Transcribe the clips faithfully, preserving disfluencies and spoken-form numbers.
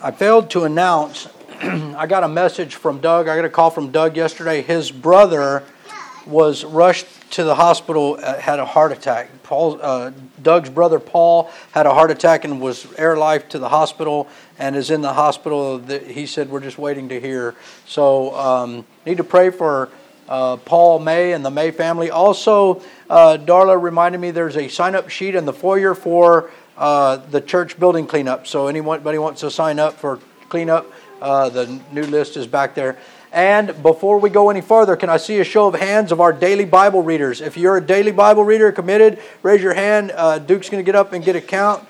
I failed to announce, I got a message from Doug, I got a call from Doug yesterday. His brother was rushed to the hospital, uh, had a heart attack. Paul, uh, Doug's brother Paul had a heart attack and was airlifted to the hospital and is in the hospital. He said, we're just waiting to hear. So um, need to pray for uh, Paul May and the May family. Also, uh, Darla reminded me there's a sign-up sheet in the foyer for uh, the church building cleanup. So anybody wants to sign up for cleanup, uh, the new list is back there. And before we go any further, can I see a show of hands of our daily Bible readers? If you're a daily Bible reader committed, raise your hand. Uh, Duke's going to get up and get a count.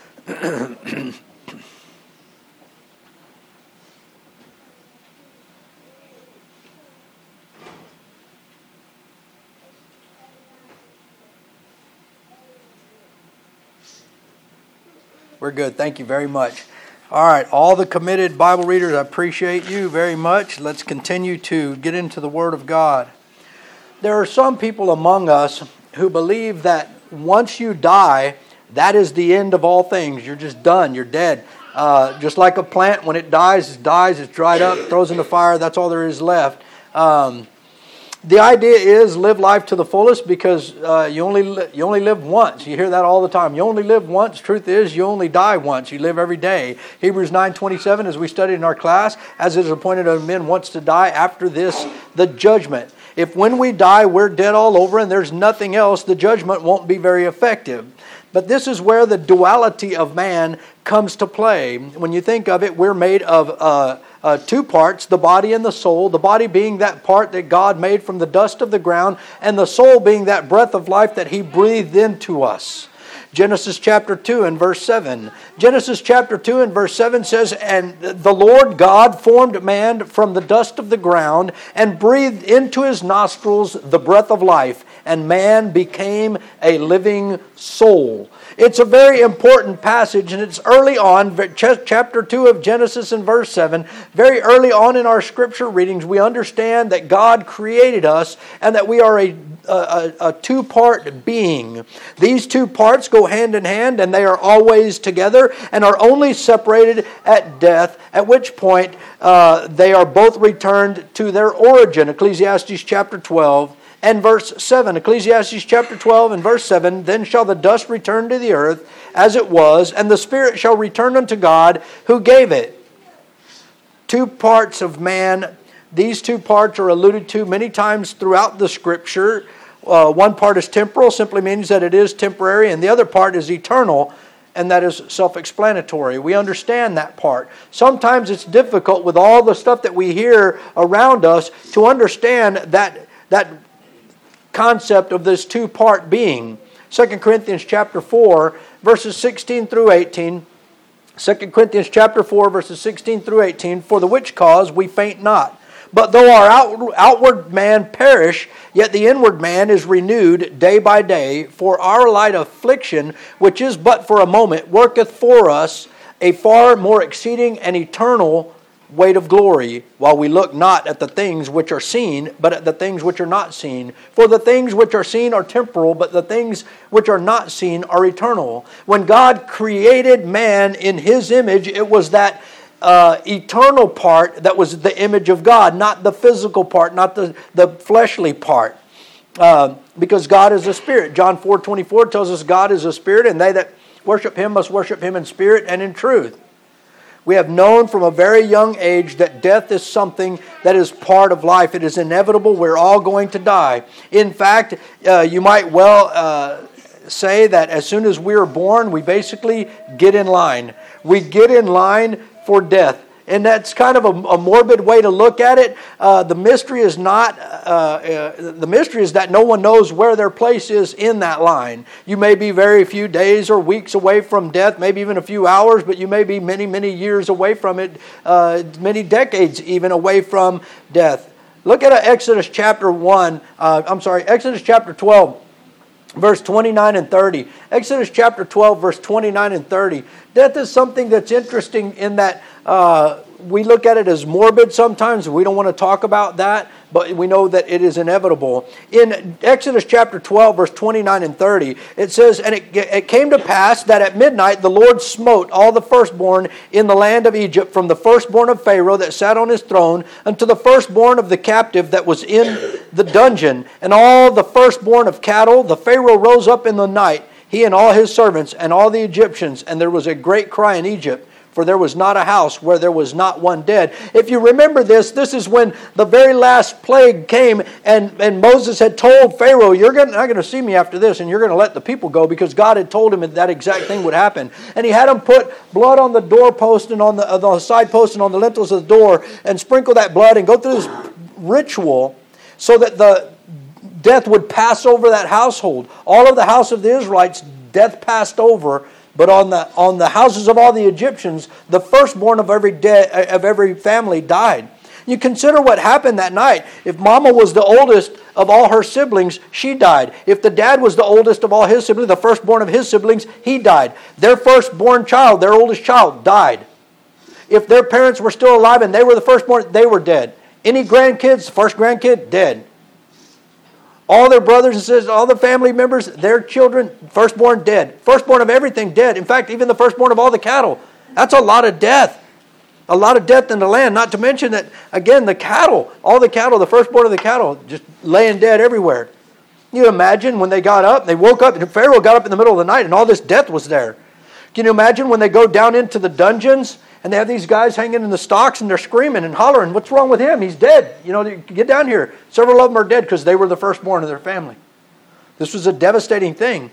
We're good. Thank you very much. All right, all the committed Bible readers, I appreciate you very much. Let's continue to get into the Word of God. There are some people among us who believe that once you die, that is the end of all things. You're just done. You're dead. Uh, just like a plant, when it dies, it dies, it's dried up, throws in the fire, that's all there is left. Um, the idea is live life to the fullest because uh, you only li- you only live once. You hear that all the time. You only live once. Truth is, you only die once. You live every day. Hebrews nine twenty-seven, as we studied in our class, as it is appointed unto men once to die, after this the judgment. If when we die we're dead all over and there's nothing else, the judgment won't be very effective. But this is where the duality of man comes to play. When you think of it, we're made of uh, uh, two parts, the body and the soul. The body being that part that God made from the dust of the ground, and the soul being that breath of life that He breathed into us. Genesis chapter two and verse seven. Genesis chapter two and verse seven says, and the Lord God formed man from the dust of the ground and breathed into his nostrils the breath of life, and man became a living soul. It's a very important passage, and it's early on, chapter two of Genesis and verse seven, very early on in our scripture readings, we understand that God created us and that we are a A, a two-part being. These two parts go hand in hand, and they are always together and are only separated at death, at which point uh, they are both returned to their origin. Ecclesiastes chapter twelve and verse seven. Ecclesiastes chapter twelve and verse seven, then shall the dust return to the earth as it was, and the spirit shall return unto God who gave it. Two parts of man. These two parts are alluded to many times throughout the Scripture. Uh, one part is temporal, simply means that it is temporary, and the other part is eternal, and that is self-explanatory. We understand that part. Sometimes it's difficult with all the stuff that we hear around us to understand that, that concept of this two-part being. Second Corinthians chapter four, verses sixteen through eighteen. Second Corinthians chapter four, verses sixteen through eighteen. For the which cause we faint not. But though our outward man perish, yet the inward man is renewed day by day. For our light affliction, which is but for a moment, worketh for us a far more exceeding and eternal weight of glory, while we look not at the things which are seen, but at the things which are not seen. For the things which are seen are temporal, but the things which are not seen are eternal. When God created man in His image, it was that Uh, eternal part that was the image of God, not the physical part, not the, the fleshly part. Uh, because God is a spirit. John four twenty-four tells us God is a spirit, and they that worship Him must worship Him in spirit and in truth. We have known from a very young age that death is something that is part of life. It is inevitable. We're all going to die. In fact, uh, you might well uh, say that as soon as we are born, we basically get in line. We get in line for death. And that's kind of a, a morbid way to look at it. Uh, the mystery is not, uh, uh, the mystery is that no one knows where their place is in that line. You may be very few days or weeks away from death, maybe even a few hours, but you may be many, many years away from it, uh, many decades even away from death. Look at Exodus chapter one, uh, I'm sorry, Exodus chapter twelve. Verse twenty-nine and thirty. Exodus chapter twelve, verse twenty-nine and thirty. Death is something that's interesting in that uh, we look at it as morbid sometimes. We don't want to talk about that. but we know that it is inevitable. In Exodus chapter twelve, verse twenty-nine and thirty, it says, "And it, it came to pass that at midnight the Lord smote all the firstborn in the land of Egypt, from the firstborn of Pharaoh that sat on his throne unto the firstborn of the captive that was in the dungeon, and all the firstborn of cattle. The Pharaoh rose up in the night, he and all his servants and all the Egyptians, and there was a great cry in Egypt, for there was not a house where there was not one dead." If you remember this, this is when the very last plague came, and, and Moses had told Pharaoh, "You're gonna, not going to see me after this, and you're going to let the people go," because God had told him that, that exact thing would happen. And he had him put blood on the doorpost and on the, on the side post and on the lintels of the door, and sprinkle that blood and go through this ritual so that the death would pass over that household. All of the house of the Israelites, death passed over. But on the on the houses of all the Egyptians, the firstborn of every de- of every family died. You consider what happened that night. If Mama was the oldest of all her siblings, she died. If the dad was the oldest of all his siblings, the firstborn of his siblings, he died. Their firstborn child, their oldest child, died. If their parents were still alive and they were the firstborn, they were dead. Any grandkids, first grandkid, dead. All their brothers and sisters, all the family members, their children, firstborn dead. Firstborn of everything dead. In fact, even the firstborn of all the cattle. That's a lot of death. A lot of death in the land. Not to mention that, again, the cattle, all the cattle, the firstborn of the cattle, just laying dead everywhere. You imagine when they got up, they woke up, and Pharaoh got up in the middle of the night, and all this death was there. Can you imagine when they go down into the dungeons, and they have these guys hanging in the stocks, and they're screaming and hollering, "What's wrong with him? He's dead. You know, get down here." Several of them are dead because they were the firstborn of their family. This was a devastating thing.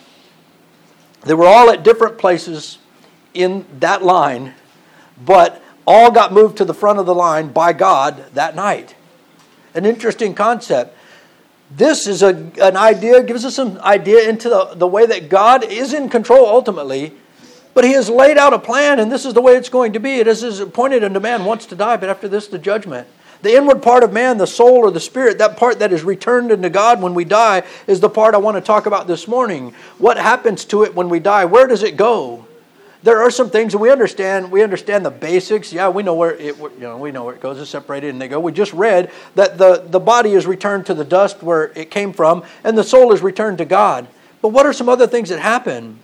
They were all at different places in that line, but all got moved to the front of the line by God that night. An interesting concept. This is a, an idea, gives us some idea into the, the way that God is in control ultimately. But He has laid out a plan, and this is the way it's going to be. It is appointed unto man once to die, but after this, the judgment. The inward part of man, the soul or the spirit, that part that is returned into God when we die, is the part I want to talk about this morning. What happens to it when we die? Where does it go? There are some things that we understand. We understand the basics. Yeah, we know where it. You know, we know where it goes. It's separated, and they go. We just read that the the body is returned to the dust where it came from, and the soul is returned to God. But what are some other things that happen?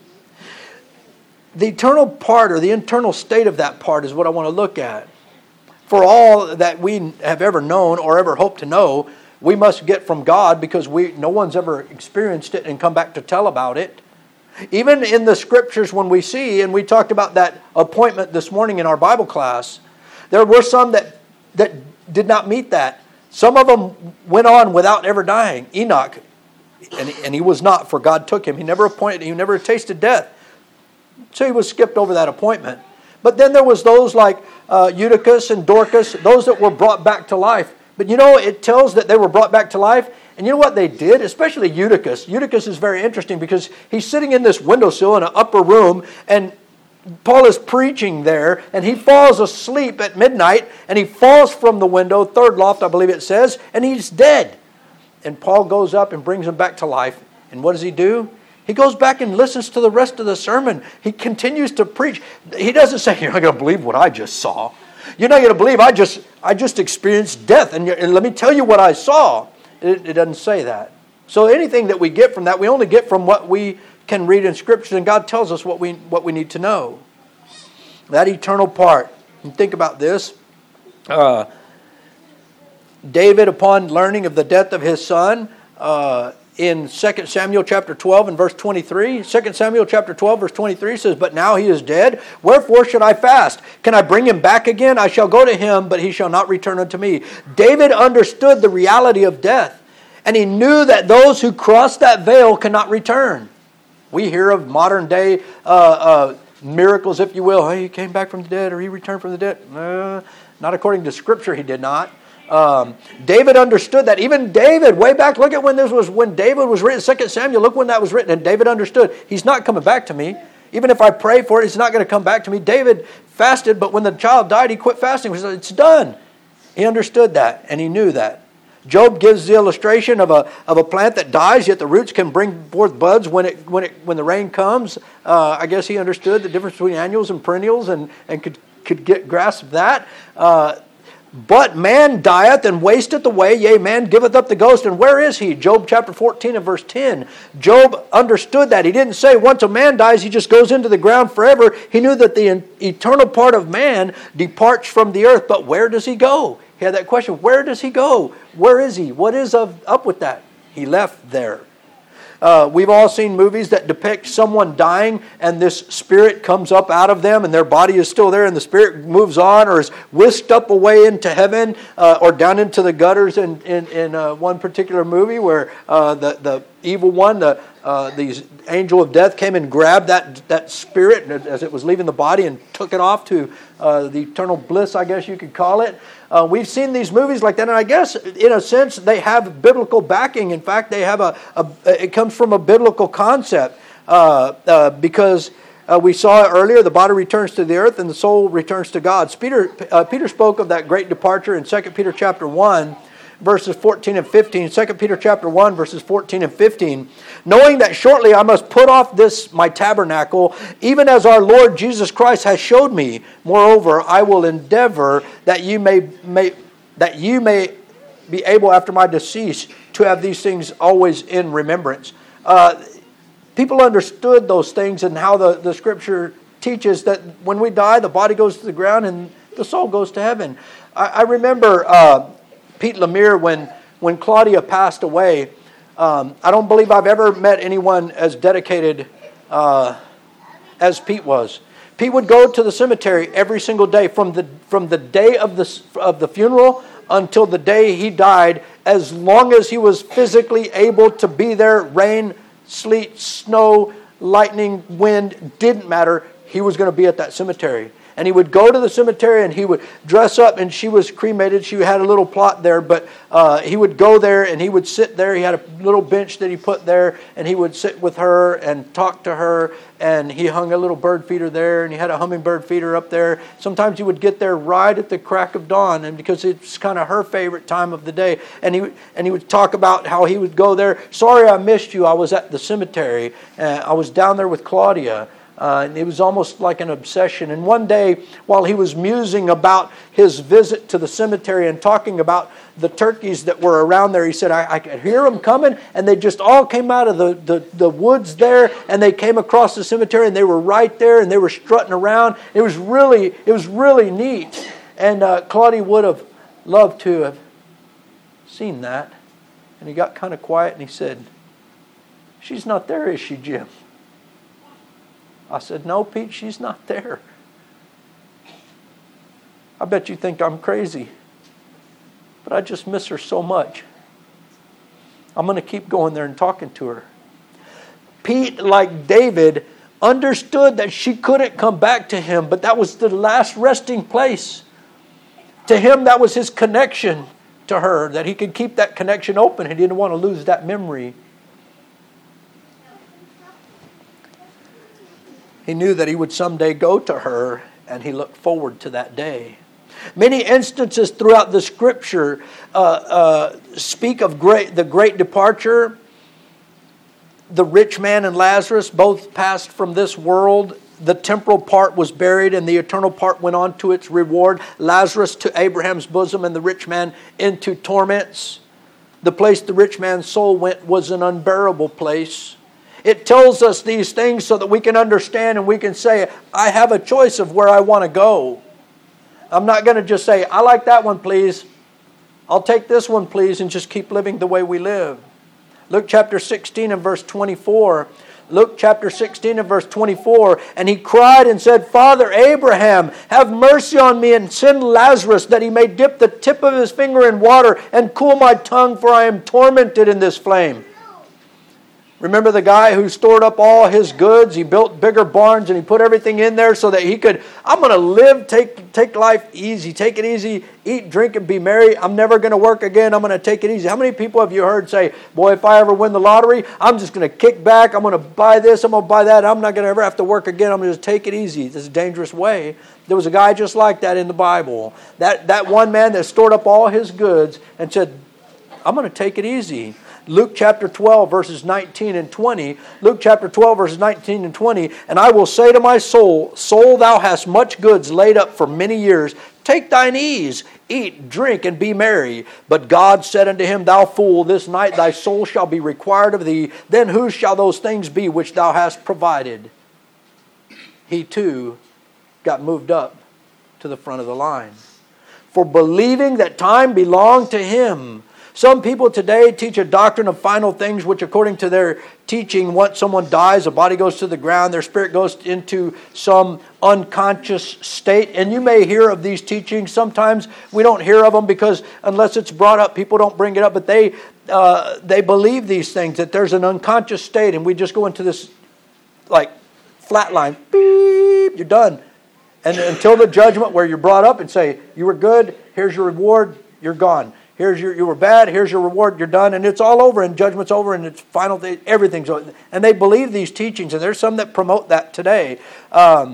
The eternal part or the internal state of that part is what I want to look at. For all that we have ever known or ever hope to know, we must get from God because we no one's ever experienced it and come back to tell about it. Even in the scriptures when we see, and we talked about that appointment this morning in our Bible class, there were some that, that did not meet that. Some of them went on without ever dying. Enoch, and he, and he was not, for God took him. He never appointed, he never tasted death. So he was skipped over that appointment. But then there was those like uh, Eutychus and Dorcas, those that were brought back to life. But you know, it tells that they were brought back to life. And you know what they did? Especially Eutychus. Eutychus is very interesting because he's sitting in this windowsill in an upper room, and Paul is preaching there, and he falls asleep at midnight, and he falls from the window, third loft I believe it says, and he's dead. And Paul goes up and brings him back to life. And what does he do? He goes back and listens to the rest of the sermon. He continues to preach. He doesn't say, "You're not going to believe what I just saw. You're not going to believe I just I just experienced death. And, and let me tell you what I saw." It, it doesn't say that. So anything that we get from that, we only get from what we can read in Scripture. And God tells us what we what we need to know. That eternal part. And think about this. Uh, David, upon learning of the death of his son, uh, in Second Samuel chapter twelve and verse twenty-three, Second Samuel chapter twelve verse twenty-three says, "But now he is dead. Wherefore should I fast? Can I bring him back again? I shall go to him, but he shall not return unto me." David understood the reality of death, and he knew that those who cross that veil cannot return. We hear of modern day uh, uh, miracles, if you will. "Hey, he came back from the dead," or "he returned from the dead." Uh, not according to Scripture, he did not. Um, David understood that. Even David, way back, look at when this was, when David was written, Second Samuel, look when that was written. And David understood, he's not coming back to me. Even if I pray for it, he's not going to come back to me. David fasted, but when the child died, he quit fasting. He said, "It's done." He understood that, and he knew that. Job gives the illustration of a of a plant that dies, yet the roots can bring forth buds when it when it when the rain comes. Uh, I guess he understood the difference between annuals and perennials, and and could could get grasp that. Uh, But man dieth and wasteth away, yea, man giveth up the ghost. And where is he? Job chapter fourteen and verse ten. Job understood that. He didn't say once a man dies, he just goes into the ground forever. He knew that the eternal part of man departs from the earth. But where does he go? He had that question. Where does he go? Where is he? What is of, up with that? He left there. Uh, we've all seen movies that depict someone dying and this spirit comes up out of them and their body is still there and the spirit moves on or is whisked up away into heaven uh, or down into the gutters in, in, in uh, one particular movie where uh, the, the evil one, the uh, the angel of death came and grabbed that, that spirit as it was leaving the body and took it off to uh, the eternal bliss, I guess you could call it. Uh, we've seen these movies like that, and I guess in a sense they have biblical backing. In fact, they have a, a it comes from a biblical concept uh, uh, because uh, we saw it earlier. The body returns to the earth, and the soul returns to God. Peter uh, Peter spoke of that great departure in Second Peter chapter one, verses fourteen and fifteen. Second Peter chapter one, verses fourteen and fifteen. Knowing that shortly I must put off this my tabernacle, even as our Lord Jesus Christ has showed me. Moreover, I will endeavor that you may, may that you may be able after my decease to have these things always in remembrance. Uh, people understood those things and how the, the Scripture teaches that when we die, the body goes to the ground and the soul goes to heaven. I, I remember uh, Pete Lemire when when Claudia passed away. Um, I don't believe I've ever met anyone as dedicated uh, as Pete was. Pete would go to the cemetery every single day from the from the day of the of the funeral until the day he died. As long as he was physically able to be there, rain, sleet, snow, lightning, wind, didn't matter. He was going to be at that cemetery. And he would go to the cemetery and he would dress up, and she was cremated. She had a little plot there, but uh, he would go there and he would sit there. He had a little bench that he put there, and he would sit with her and talk to her. And he hung a little bird feeder there, and he had a hummingbird feeder up there. Sometimes he would get there right at the crack of dawn, and because it's kind of her favorite time of the day. And he and he would talk about how he would go there. Sorry, I missed you. I was at the cemetery. Uh, I was down there with Claudia. Uh, and it was almost like an obsession. And one day, while he was musing about his visit to the cemetery and talking about the turkeys that were around there, he said, I, I could hear them coming, and they just all came out of the, the, the woods there, and they came across the cemetery, and they were right there, and they were strutting around. It was really, it was really neat. And uh, Claudia would have loved to have seen that. And he got kind of quiet, and he said, she's not there, is she, Jim? I said, no, Pete, she's not there. I bet you think I'm crazy. But I just miss her so much. I'm going to keep going there and talking to her. Pete, like David, understood that she couldn't come back to him, but that was the last resting place. To him, that was his connection to her, that he could keep that connection open. He didn't want to lose that memory. He knew that he would someday go to her, and he looked forward to that day. Many instances throughout the Scripture uh, uh, speak of great, the great departure. The rich man and Lazarus both passed from this world. The temporal part was buried, and the eternal part went on to its reward. Lazarus to Abraham's bosom, and the rich man into torments. The place the rich man's soul went was an unbearable place. It tells us these things so that we can understand and we can say, I have a choice of where I want to go. I'm not going to just say, I like that one, please. I'll take this one, please, and just keep living the way we live. Luke chapter sixteen and verse twenty-four. Luke chapter sixteen and verse twenty-four. And he cried and said, Father Abraham, have mercy on me and send Lazarus that he may dip the tip of his finger in water and cool my tongue, for I am tormented in this flame. Remember the guy who stored up all his goods? He built bigger barns and he put everything in there so that he could, I'm going to live, take take life easy, take it easy, eat, drink, and be merry. I'm never going to work again. I'm going to take it easy. How many people have you heard say, boy, if I ever win the lottery, I'm just going to kick back. I'm going to buy this. I'm going to buy that. I'm not going to ever have to work again. I'm going to just take it easy. This is a dangerous way. There was a guy just like that in the Bible. That, that one man that stored up all his goods and said, I'm going to take it easy. Luke chapter twelve, verses nineteen and twenty. Luke chapter twelve, verses nineteen and twenty. And I will say to my soul, soul, thou hast much goods laid up for many years. Take thine ease, eat, drink, and be merry. But God said unto him, thou fool, this night thy soul shall be required of thee. Then whose shall those things be which thou hast provided? He too got moved up to the front of the line. For believing that time belonged to him. Some people today teach a doctrine of final things, which according to their teaching, once someone dies, the body goes to the ground, their spirit goes into some unconscious state. And you may hear of these teachings. Sometimes we don't hear of them because unless it's brought up, people don't bring it up. But they uh, they believe these things, that there's an unconscious state, and we just go into this like flat line. Beep, you're done. And until the judgment where you're brought up and say, you were good, here's your reward, you're gone. Here's your, you were bad, here's your reward, you're done. And it's all over, and judgment's over, and it's final, day, everything's over. And they believe these teachings, and there's some that promote that today. Um,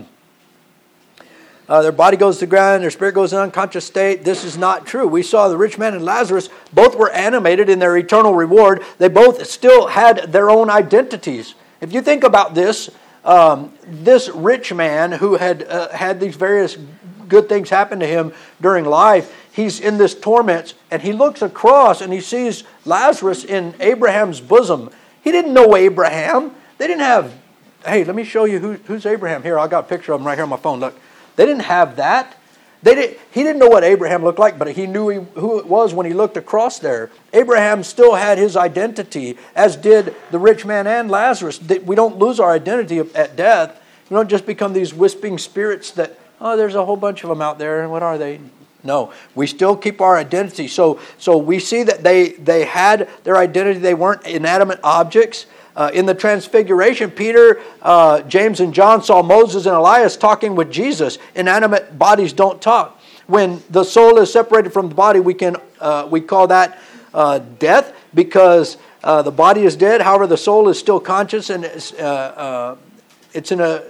uh, their body goes to the ground, their spirit goes in unconscious state. This is not true. We saw the rich man and Lazarus, both were animated in their eternal reward. They both still had their own identities. If you think about this, um, this rich man who had uh, had these various good things happen to him during life, he's in this torment, and he looks across and he sees Lazarus in Abraham's bosom. He didn't know Abraham. They didn't have, hey, let me show you who, who's Abraham. Here, I got a picture of him right here on my phone. Look, they didn't have that. They did, he didn't know what Abraham looked like, but he knew he, who it was when he looked across there. Abraham still had his identity, as did the rich man and Lazarus. We don't lose our identity at death. We don't just become these wisping spirits that, oh, there's a whole bunch of them out there, and what are they? No, we still keep our identity. So, so we see that they, they had their identity. They weren't inanimate objects. Uh, in the Transfiguration, Peter, uh, James, and John saw Moses and Elias talking with Jesus. Inanimate bodies don't talk. When the soul is separated from the body, we can uh, we call that uh, death, because uh, the body is dead. However, the soul is still conscious, and it's, uh, uh, it's in a,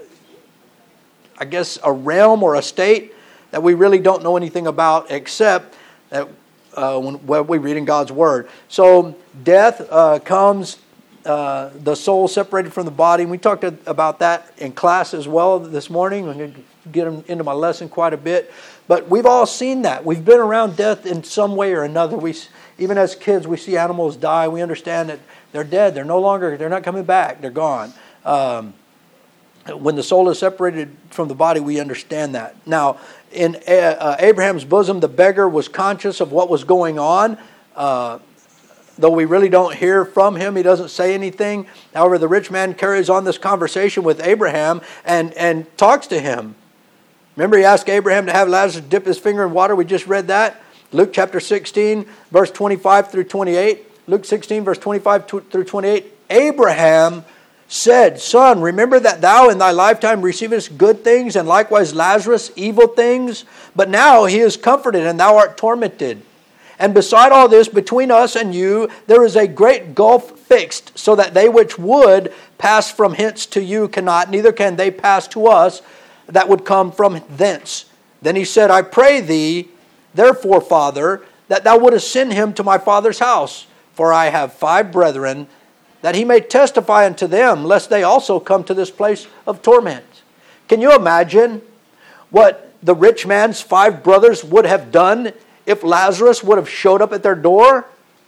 I guess, a realm or a state that we really don't know anything about, except that uh, when, when we read in God's Word. So death uh, comes, uh, the soul separated from the body. And we talked about that in class as well this morning. I'm going to get into my lesson quite a bit. But we've all seen that. We've been around death in some way or another. We, even as kids, we see animals die. We understand that they're dead. They're no longer, they're not coming back. They're gone. Um, when the soul is separated from the body, we understand that. Now, in uh, Abraham's bosom, the beggar was conscious of what was going on. Uh, though we really don't hear from him, he doesn't say anything. However, the rich man carries on this conversation with Abraham and, and talks to him. Remember, he asked Abraham to have Lazarus dip his finger in water. We just read that. Luke chapter sixteen, verse twenty-five through twenty-eight. Luke sixteen, verse twenty-five through twenty-eight. Abraham said, Son, remember that thou in thy lifetime receivest good things, and likewise Lazarus evil things. But now he is comforted, and thou art tormented. And beside all this, between us and you, there is a great gulf fixed, so that they which would pass from hence to you cannot, neither can they pass to us that would come from thence. Then he said, I pray thee, therefore, Father, that thou wouldest send him to my father's house. For I have five brethren, that he may testify unto them, lest they also come to this place of torment. Can you imagine what the rich man's five brothers would have done if Lazarus would have showed up at their door?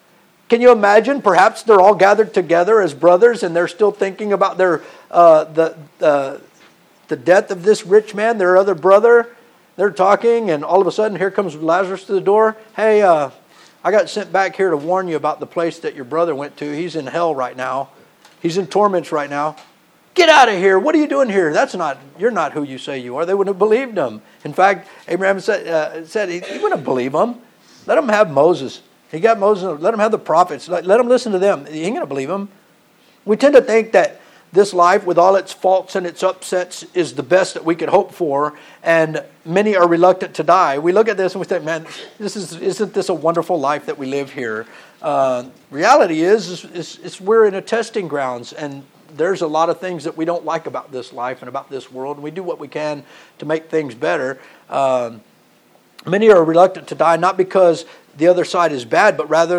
Can you imagine? Perhaps they're all gathered together as brothers, and they're still thinking about their uh, the uh, the death of this rich man, their other brother. They're talking, and all of a sudden, here comes Lazarus to the door. Hey, uh, I got sent back here to warn you about the place that your brother went to. He's in hell right now. He's in torments right now. Get out of here. What are you doing here? That's not, you're not who you say you are. They wouldn't have believed him. In fact, Abraham said, uh, said he, he wouldn't believe him. Let him have Moses. He got Moses. Let him have the prophets. Let, let him listen to them. He ain't going to believe him. We tend to think that this life, with all its faults and its upsets, is the best that we could hope for, and many are reluctant to die. We look at this and we think, man, this is, isn't this a wonderful life that we live here? Uh, reality is, is, is, is we're in a testing grounds, and there's a lot of things that we don't like about this life and about this world, and we do what we can to make things better. Um, many are reluctant to die, not because the other side is bad, but rather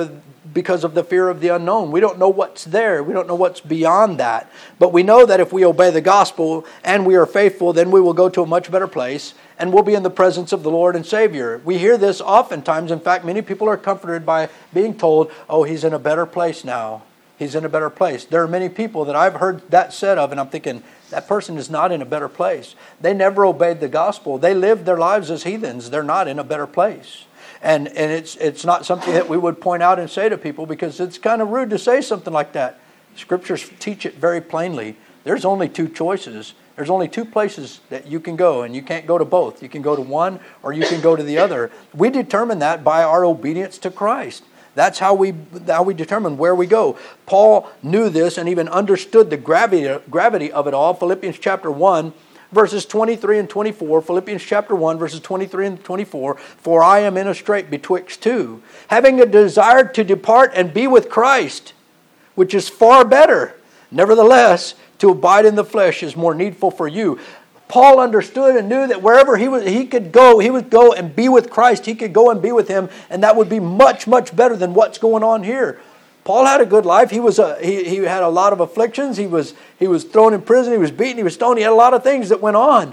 because of the fear of the unknown. We don't know what's there. We don't know what's beyond that. But we know that if we obey the gospel and we are faithful, then we will go to a much better place and we'll be in the presence of the Lord and Savior. We hear this oftentimes. In fact, many people are comforted by being told, oh, he's in a better place now. He's in a better place. There are many people that I've heard that said of, and I'm thinking, that person is not in a better place. They never obeyed the gospel. They lived their lives as heathens. They're not in a better place. And and it's it's not something that we would point out and say to people, because it's kind of rude to say something like that. Scriptures teach it very plainly. There's only two choices. There's only two places that you can go, and you can't go to both. You can go to one or you can go to the other. We determine that by our obedience to Christ. That's how we how we determine where we go. Paul knew this and even understood the gravity, gravity of it all. Philippians chapter one, verses twenty-three and twenty-four. Philippians chapter one, verses twenty-three and twenty-four. For I am in a strait betwixt two, having a desire to depart and be with Christ, which is far better. Nevertheless, to abide in the flesh is more needful for you. Paul understood and knew that wherever he was, he could go, he would go and be with Christ. He could go and be with Him, and that would be much, much better than what's going on here. Paul had a good life. He was a, he, he had a lot of afflictions. He was he was thrown in prison. He was beaten. He was stoned. He had a lot of things that went on.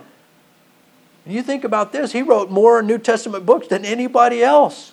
And you think about this. He wrote more New Testament books than anybody else.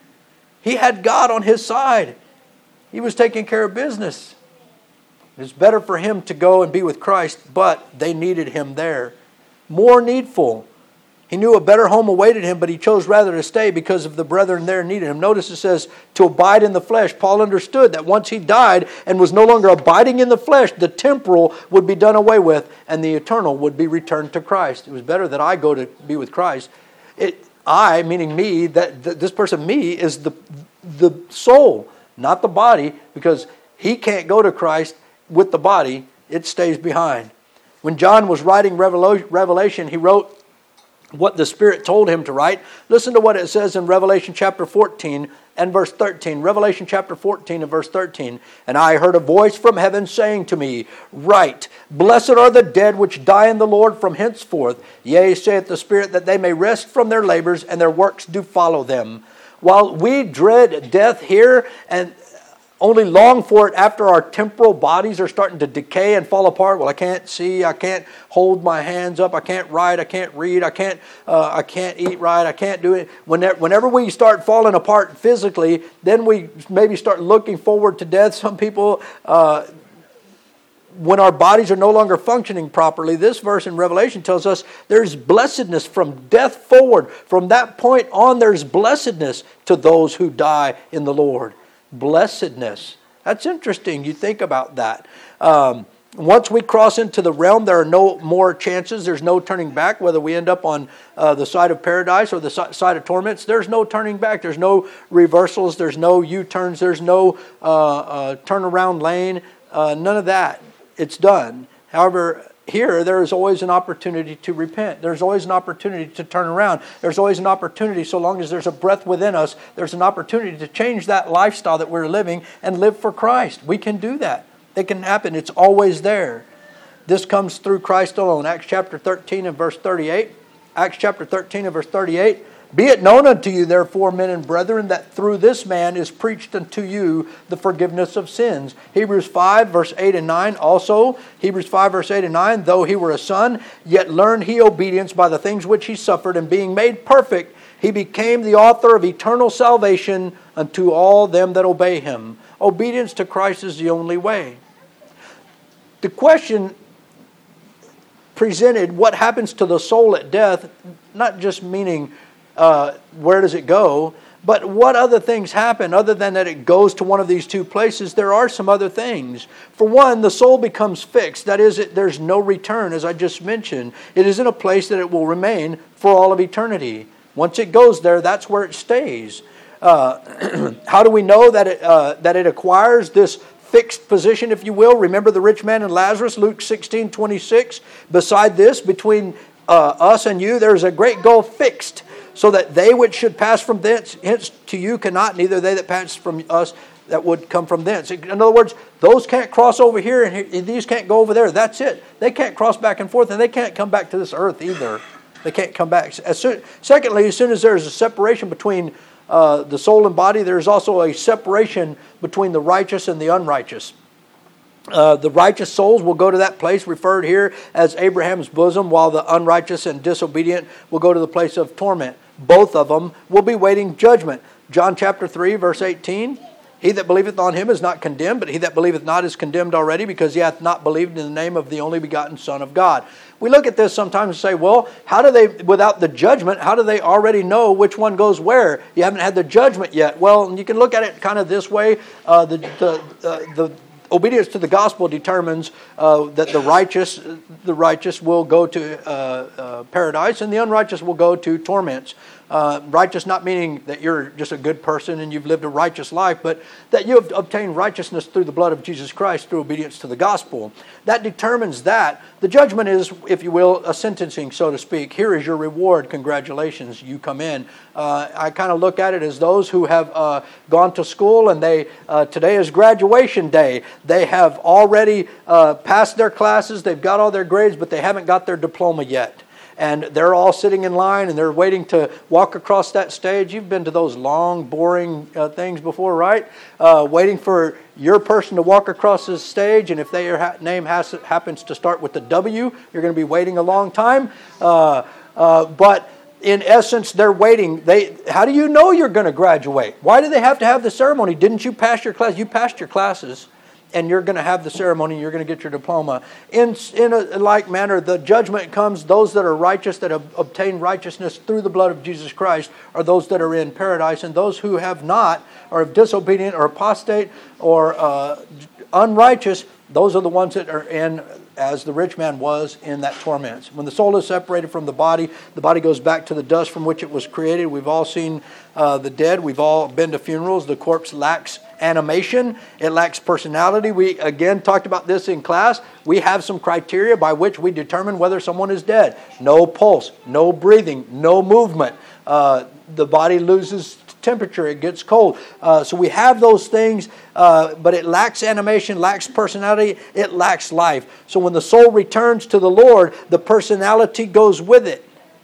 He had God on his side. He was taking care of business. It was better for him to go and be with Christ, but they needed him there. More needful. He knew a better home awaited him, but he chose rather to stay because of the brethren there needed him. Notice it says to abide in the flesh. Paul understood that once he died and was no longer abiding in the flesh, the temporal would be done away with and the eternal would be returned to Christ. It was better that I go to be with Christ. It, I, meaning me, that, that this person, me, is the, the soul, not the body, because he can't go to Christ with the body. It stays behind. When John was writing Revelation, he wrote what the Spirit told him to write. Listen to what it says in Revelation chapter fourteen and verse thirteen. Revelation chapter fourteen and verse thirteen. And I heard a voice from heaven saying to me, Write, blessed are the dead which die in the Lord from henceforth. Yea, saith the Spirit, that they may rest from their labors, and their works do follow them. While we dread death here and only long for it after our temporal bodies are starting to decay and fall apart. Well, I can't see. I can't hold my hands up. I can't write. I can't read. I can't. Uh, I can't eat right. I can't do it. Whenever, whenever we start falling apart physically, then we maybe start looking forward to death. Some people, uh, when our bodies are no longer functioning properly, this verse in Revelation tells us there's blessedness from death forward. From that point on, there's blessedness to those who die in the Lord. Blessedness. That's interesting. You think about that. Um, once we cross into the realm, there are no more chances. There's no turning back. Whether we end up on uh, the side of paradise or the side of torments, there's no turning back. There's no reversals. There's no U-turns. There's no uh, uh, turnaround lane. Uh, none of that. It's done. However, here there is always an opportunity to repent. There's always an opportunity to turn around. There's always an opportunity, so long as there's a breath within us, there's an opportunity to change that lifestyle that we're living and live for Christ. We can do that. It can happen. It's always there. This comes through Christ alone. Acts chapter thirteen and verse thirty-eight. Acts chapter thirteen and verse thirty-eight. Be it known unto you, therefore, men and brethren, that through this man is preached unto you the forgiveness of sins. Hebrews five, verse eight and nine. Also, Hebrews five, verse eight and nine. Though he were a son, yet learned he obedience by the things which he suffered, and being made perfect, he became the author of eternal salvation unto all them that obey him. Obedience to Christ is the only way. The question presented, what happens to the soul at death, not just meaning Uh, where does it go? But what other things happen other than that it goes to one of these two places? There are some other things. For one, the soul becomes fixed. That is, it, there's no return, as I just mentioned. It is in a place that it will remain for all of eternity. Once it goes there, that's where it stays. Uh, how do we know that it, uh, that it acquires this fixed position, if you will? Remember the rich man and Lazarus, Luke sixteen twenty-six. Beside this, between uh, us and you, there is a great gulf fixed, so that they which should pass from thence hence to you cannot, neither they that pass from us that would come from thence. In other words, those can't cross over here and these can't go over there. That's it. They can't cross back and forth, and they can't come back to this earth either. They can't come back. As soon, secondly, as soon as there's a separation between uh, the soul and body, there's also a separation between the righteous and the unrighteous. Uh, the righteous souls will go to that place referred here as Abraham's bosom, while the unrighteous and disobedient will go to the place of torment. Both of them will be waiting judgment. John chapter three, verse eighteen. He that believeth on him is not condemned, but he that believeth not is condemned already, because he hath not believed in the name of the only begotten Son of God. We look at this sometimes and say, well, how do they, without the judgment, how do they already know which one goes where? You haven't had the judgment yet. Well, you can look at it kind of this way. Uh, the, the, uh, the obedience to the gospel determines uh, that the righteous, the righteous will go to uh, uh, paradise, and the unrighteous will go to torments. Uh, righteous not meaning that you're just a good person and you've lived a righteous life, but that you have obtained righteousness through the blood of Jesus Christ through obedience to the gospel. That determines that. The judgment is, if you will, a sentencing, so to speak. Here is your reward. Congratulations, you come in. Uh, I kind of look at it as those who have uh, gone to school, and they uh, today is graduation day. They have already uh, passed their classes, they've got all their grades, but they haven't got their diploma yet. And they're all sitting in line and they're waiting to walk across that stage. You've been to those long, boring uh, things before, right? Uh, waiting for your person to walk across the stage. And if their ha- name has, happens to start with the W, you're going to be waiting a long time. Uh, uh, but in essence, they're waiting. They, how do you know you're going to graduate? Why do they have to have the ceremony? Didn't you pass your class? You passed your classes. And you're going to have the ceremony, you're going to get your diploma. In, in a like manner, the judgment comes, those that are righteous, that have obtained righteousness through the blood of Jesus Christ, are those that are in paradise. And those who have not, or disobedient, or apostate, or uh, unrighteous, those are the ones that are in, as the rich man was, in that torment. When the soul is separated from the body, the body goes back to the dust from which it was created. We've all seen uh, the dead. We've all been to funerals. The corpse lacks animation. It lacks personality. We, again, talked about this in class. We have some criteria by which we determine whether someone is dead. No pulse, no breathing, no movement. Uh, the body loses temperature, it gets cold. Uh, so we have those things, uh, but it lacks animation, lacks personality, it lacks life. So when the soul returns to the Lord, the personality goes with it.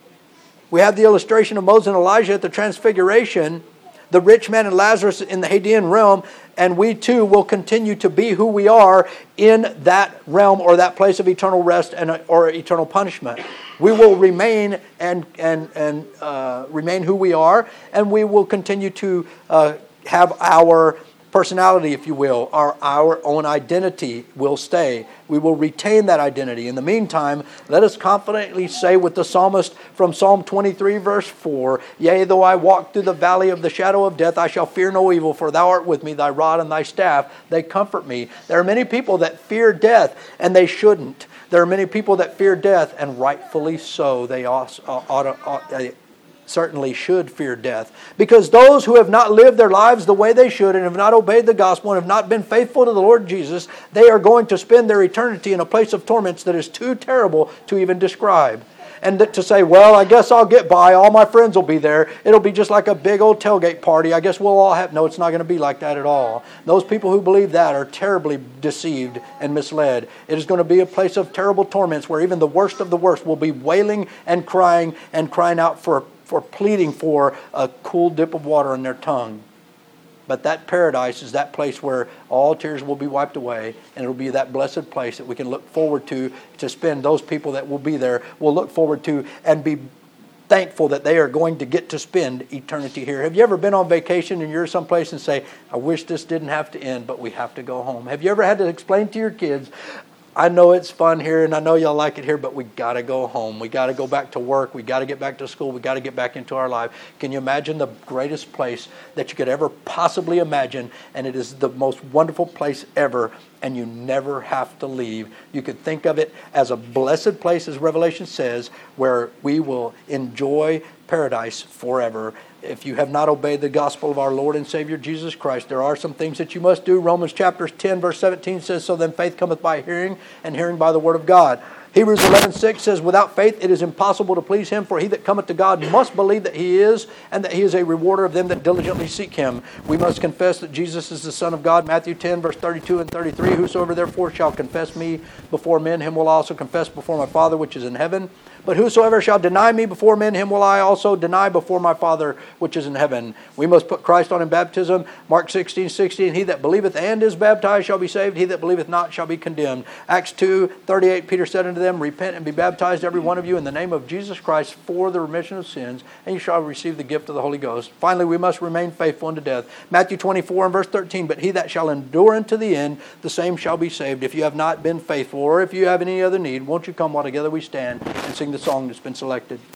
We have the illustration of Moses and Elijah at the Transfiguration, the rich man and Lazarus in the Hadean realm, and we too will continue to be who we are in that realm or that place of eternal rest and or eternal punishment. We will remain and and and uh, remain who we are, and we will continue to uh, have our personality, if you will, our our own identity will stay. We will retain that identity. In the meantime, let us confidently say with the psalmist from Psalm twenty-three, verse four, "Yea, though I walk through the valley of the shadow of death, I shall fear no evil, for thou art with me, thy rod and thy staff, they comfort me." There are many people that fear death, and they shouldn't. There are many people that fear death, and rightfully so. They ought, ought, ought, ought, certainly should fear death. Because those who have not lived their lives the way they should and have not obeyed the gospel and have not been faithful to the Lord Jesus, they are going to spend their eternity in a place of torments that is too terrible to even describe. And to say, well, I guess I'll get by. All my friends will be there. It'll be just like a big old tailgate party. I guess we'll all have... No, it's not going to be like that at all. Those people who believe that are terribly deceived and misled. It is going to be a place of terrible torments where even the worst of the worst will be wailing and crying and crying out for, for pleading for a cool dip of water in their tongue. But that paradise is that place where all tears will be wiped away, and it'll be that blessed place that we can look forward to, to spend. Those people that will be there will look forward to and be thankful that they are going to get to spend eternity here. Have you ever been on vacation and you're someplace and say, I wish this didn't have to end, but we have to go home? Have you ever had to explain to your kids, I know it's fun here and I know y'all like it here, but we got to go home. We got to go back to work. We got to get back to school. We got to get back into our life. Can you imagine the greatest place that you could ever possibly imagine? And it is the most wonderful place ever, and you never have to leave. You could think of it as a blessed place, as Revelation says, where we will enjoy paradise forever. If you have not obeyed the gospel of our Lord and Savior Jesus Christ, there are some things that you must do. Romans chapter ten, verse seventeen says, "So then faith cometh by hearing, and hearing by the word of God." Hebrews eleven six says, without faith it is impossible to please Him, for he that cometh to God must believe that He is, and that He is a rewarder of them that diligently seek Him. We must confess that Jesus is the Son of God. Matthew ten, verse thirty-two and thirty-three, whosoever therefore shall confess me before men, him will I also confess before my Father which is in heaven. But whosoever shall deny me before men, him will I also deny before my Father which is in heaven. We must put Christ on in baptism. Mark sixteen sixteen, he that believeth and is baptized shall be saved. He that believeth not shall be condemned. Acts two thirty-eight, Peter said unto them, repent and be baptized every one of you in the name of Jesus Christ for the remission of sins, and you shall receive the gift of the Holy Ghost. Finally, we must remain faithful unto death. Matthew twenty-four and verse thirteen, but he that shall endure unto the end, the same shall be saved. If you have not been faithful, or if you have any other need, won't you come while together we stand and sing the song that's been selected.